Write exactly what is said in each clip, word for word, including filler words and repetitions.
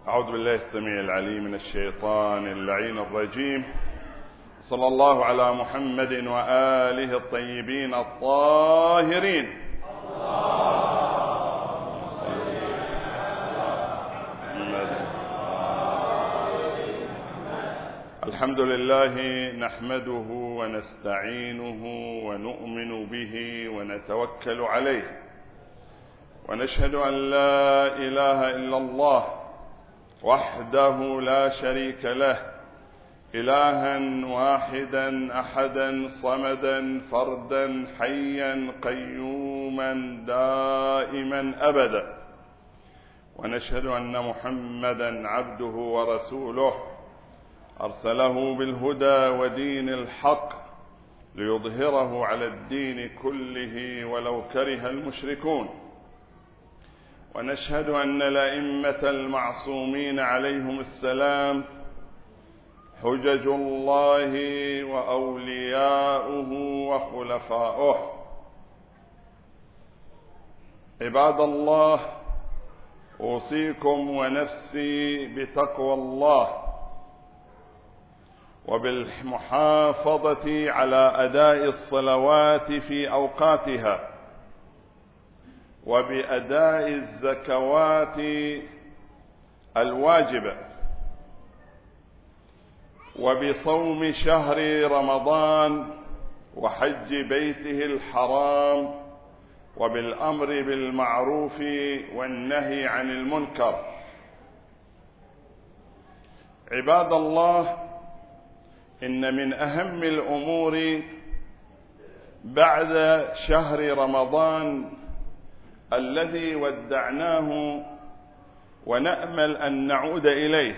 أعوذ بالله السميع العليم من الشيطان اللعين الرجيم. صلى الله على محمد وآله الطيبين الطاهرين. اللهم صل على محمد. الحمد لله نحمده ونستعينه ونؤمن به ونتوكل عليه، ونشهد أن لا إله إلا الله وحده لا شريك له، إلها واحدا أحدا صمدا فردا حيا قيوما دائما أبدا، ونشهد أن محمدا عبده ورسوله أرسله بالهدى ودين الحق ليظهره على الدين كله ولو كره المشركون. ونشهد أن الأئمة المعصومين عليهم السلام حجج الله وأولياؤه وخلفاؤه. عباد الله، أوصيكم ونفسي بتقوى الله وبالمحافظة على أداء الصلوات في أوقاتها، وبأداء الزكوات الواجبة، وبصوم شهر رمضان وحج بيته الحرام، وبالأمر بالمعروف والنهي عن المنكر. عباد الله، إن من أهم الأمور بعد شهر رمضان الذي ودعناه ونأمل أن نعود إليه،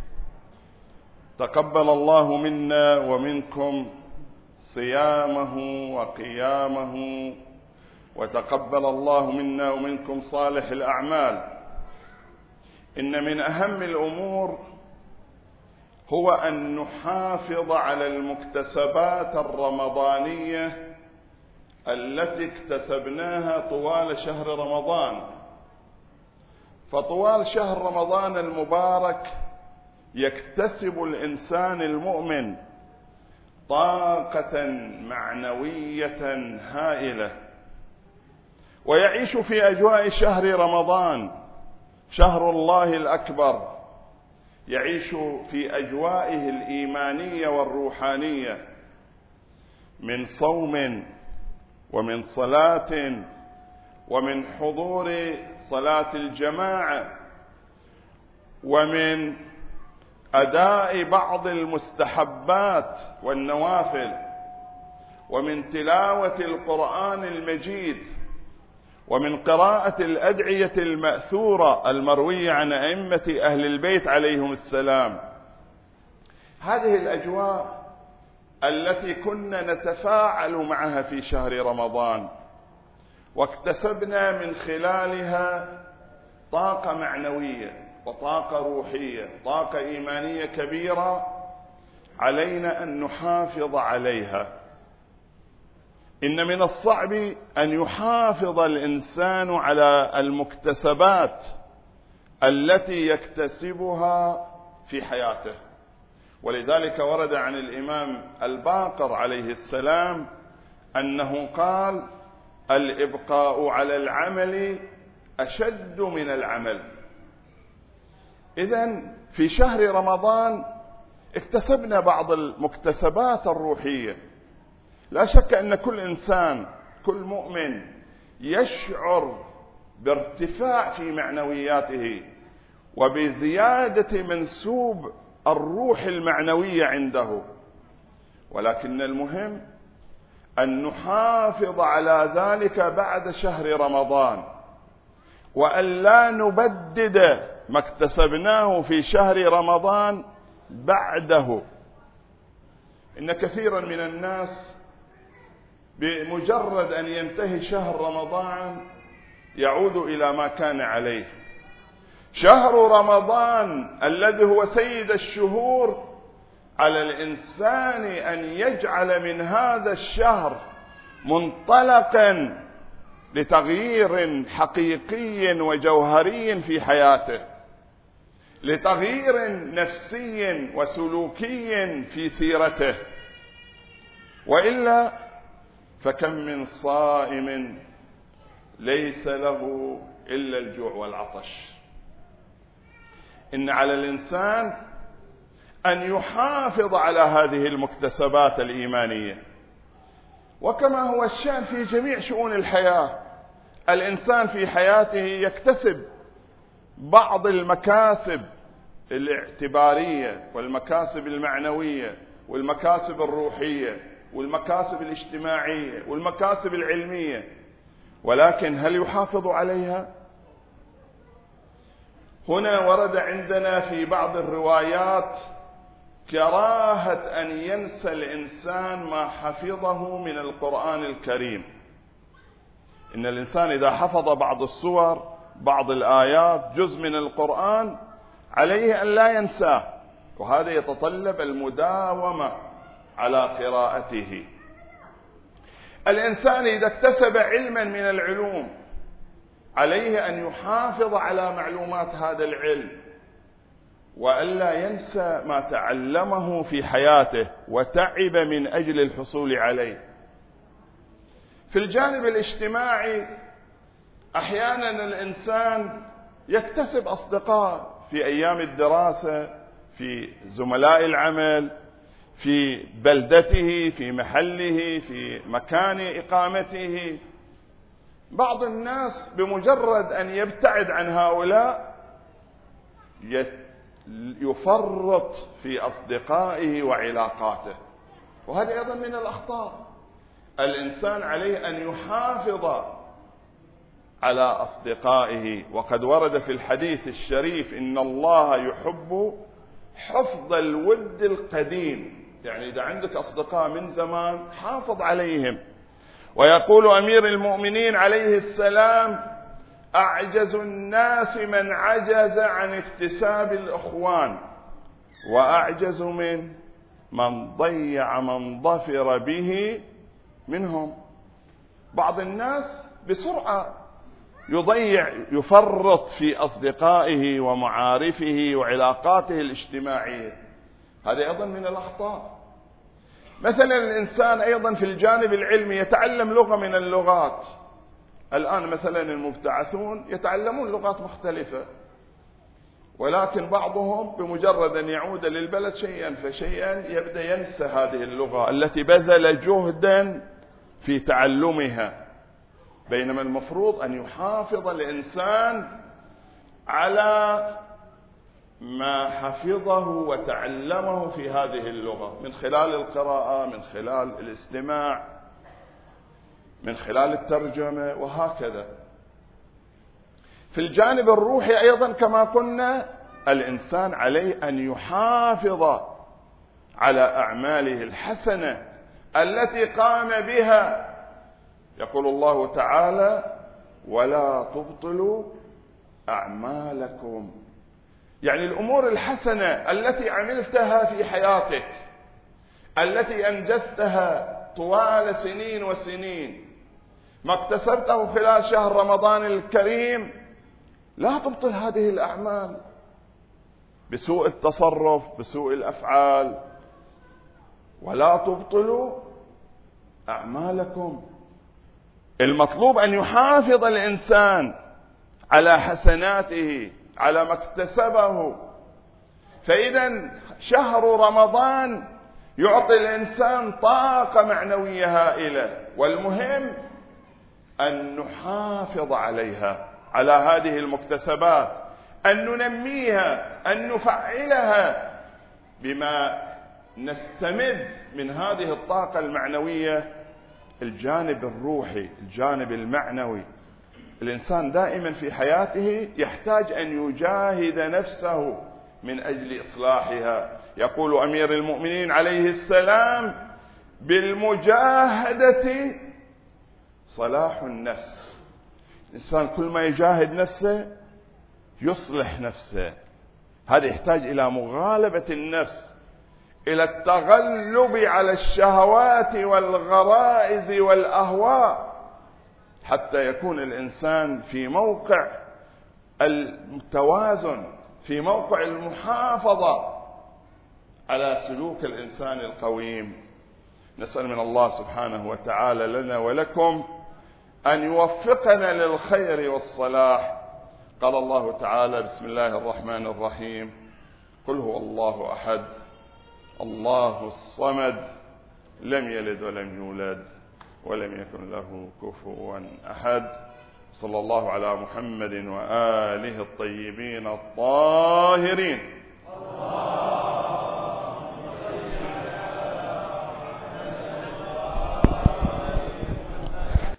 تقبل الله منا ومنكم صيامه وقيامه، وتقبل الله منا ومنكم صالح الأعمال. إن من أهم الأمور هو أن نحافظ على المكتسبات الرمضانية التي اكتسبناها طوال شهر رمضان. فطوال شهر رمضان المبارك يكتسب الإنسان المؤمن طاقة معنوية هائلة، ويعيش في أجواء شهر رمضان، شهر الله الأكبر، يعيش في أجوائه الإيمانية والروحانية من صوم ومن صلاة ومن حضور صلاة الجماعة ومن أداء بعض المستحبات والنوافل ومن تلاوة القرآن المجيد ومن قراءة الأدعية المأثورة المروية عن أئمة أهل البيت عليهم السلام. هذه الأجواء التي كنا نتفاعل معها في شهر رمضان، واكتسبنا من خلالها طاقة معنوية وطاقة روحية، طاقة إيمانية كبيرة، علينا أن نحافظ عليها. إن من الصعب أن يحافظ الإنسان على المكتسبات التي يكتسبها في حياته، ولذلك ورد عن الإمام الباقر عليه السلام أنه قال: الإبقاء على العمل أشد من العمل. إذن في شهر رمضان اكتسبنا بعض المكتسبات الروحية. لا شك أن كل إنسان، كل مؤمن يشعر بارتفاع في معنوياته وبزيادة منسوب الروح المعنوية عنده، ولكن المهم أن نحافظ على ذلك بعد شهر رمضان، وأن لا نبدد ما اكتسبناه في شهر رمضان بعده. إن كثيرا من الناس بمجرد أن ينتهي شهر رمضان يعود إلى ما كان عليه. شهر رمضان الذي هو سيد الشهور، على الإنسان أن يجعل من هذا الشهر منطلقا لتغيير حقيقي وجوهري في حياته، لتغيير نفسي وسلوكي في سيرته، وإلا فكم من صائم ليس له إلا الجوع والعطش. إن على الإنسان أن يحافظ على هذه المكتسبات الإيمانية، وكما هو الشأن في جميع شؤون الحياة، الإنسان في حياته يكتسب بعض المكاسب الاعتبارية والمكاسب المعنوية والمكاسب الروحية والمكاسب الاجتماعية والمكاسب العلمية، ولكن هل يحافظ عليها؟ هنا ورد عندنا في بعض الروايات كراهة أن ينسى الإنسان ما حفظه من القرآن الكريم. إن الإنسان إذا حفظ بعض السور، بعض الآيات، جزء من القرآن، عليه أن لا ينساه، وهذا يتطلب المداومة على قراءته. الإنسان إذا اكتسب علما من العلوم عليه أن يحافظ على معلومات هذا العلم، وألا ينسى ما تعلمه في حياته وتعب من أجل الحصول عليه. في الجانب الاجتماعي أحيانا الإنسان يكتسب أصدقاء في أيام الدراسة، في زملاء العمل، في بلدته، في محله، في مكان إقامته. بعض الناس بمجرد أن يبتعد عن هؤلاء يفرط في أصدقائه وعلاقاته، وهذا أيضا من الأخطاء. الإنسان عليه أن يحافظ على أصدقائه، وقد ورد في الحديث الشريف إن الله يحب حفظ الود القديم، يعني إذا عندك أصدقاء من زمان حافظ عليهم. ويقول أمير المؤمنين عليه السلام: أعجز الناس من عجز عن اكتساب الإخوان، وأعجز من من ضيع من ظفر به منهم. بعض الناس بسرعة يضيع، يفرط في أصدقائه ومعارفه وعلاقاته الاجتماعية، هذا أيضا من الأخطاء. مثلا الإنسان أيضا في الجانب العلمي يتعلم لغة من اللغات. الآن مثلا المبتعثون يتعلمون لغات مختلفة، ولكن بعضهم بمجرد أن يعود للبلد شيئا فشيئا يبدأ ينسى هذه اللغة التي بذل جهدا في تعلمها، بينما المفروض أن يحافظ الإنسان على ما حفظه وتعلمه في هذه اللغة من خلال القراءة، من خلال الاستماع، من خلال الترجمة، وهكذا. في الجانب الروحي أيضا كما قلنا الإنسان عليه أن يحافظ على أعماله الحسنة التي قام بها. يقول الله تعالى: ولا تبطلوا أعمالكم، يعني الأمور الحسنة التي عملتها في حياتك، التي أنجزتها طوال سنين وسنين، ما اكتسبته خلال شهر رمضان الكريم، لا تبطل هذه الأعمال بسوء التصرف، بسوء الأفعال. ولا تبطلوا أعمالكم. المطلوب أن يحافظ الإنسان على حسناته، على ما اكتسبه. فإذا شهر رمضان يعطي الإنسان طاقة معنوية هائلة، والمهم أن نحافظ عليها، على هذه المكتسبات، أن ننميها، أن نفعلها بما نستمد من هذه الطاقة المعنوية. الجانب الروحي، الجانب المعنوي، الإنسان دائما في حياته يحتاج أن يجاهد نفسه من أجل إصلاحها. يقول أمير المؤمنين عليه السلام: بالمجاهدة صلاح النفس. الإنسان كل ما يجاهد نفسه يصلح نفسه. هذا يحتاج إلى مغالبة النفس، إلى التغلب على الشهوات والغرائز والأهواء، حتى يكون الإنسان في موقع التوازن، في موقع المحافظة على سلوك الإنسان القويم. نسأل من الله سبحانه وتعالى لنا ولكم أن يوفقنا للخير والصلاح. قال الله تعالى: بسم الله الرحمن الرحيم: قل هو الله أحد الله الصمد لم يلد ولم يولد ولم يكن له كفوا أحد. صلى الله على محمد وآله الطيبين الطاهرين.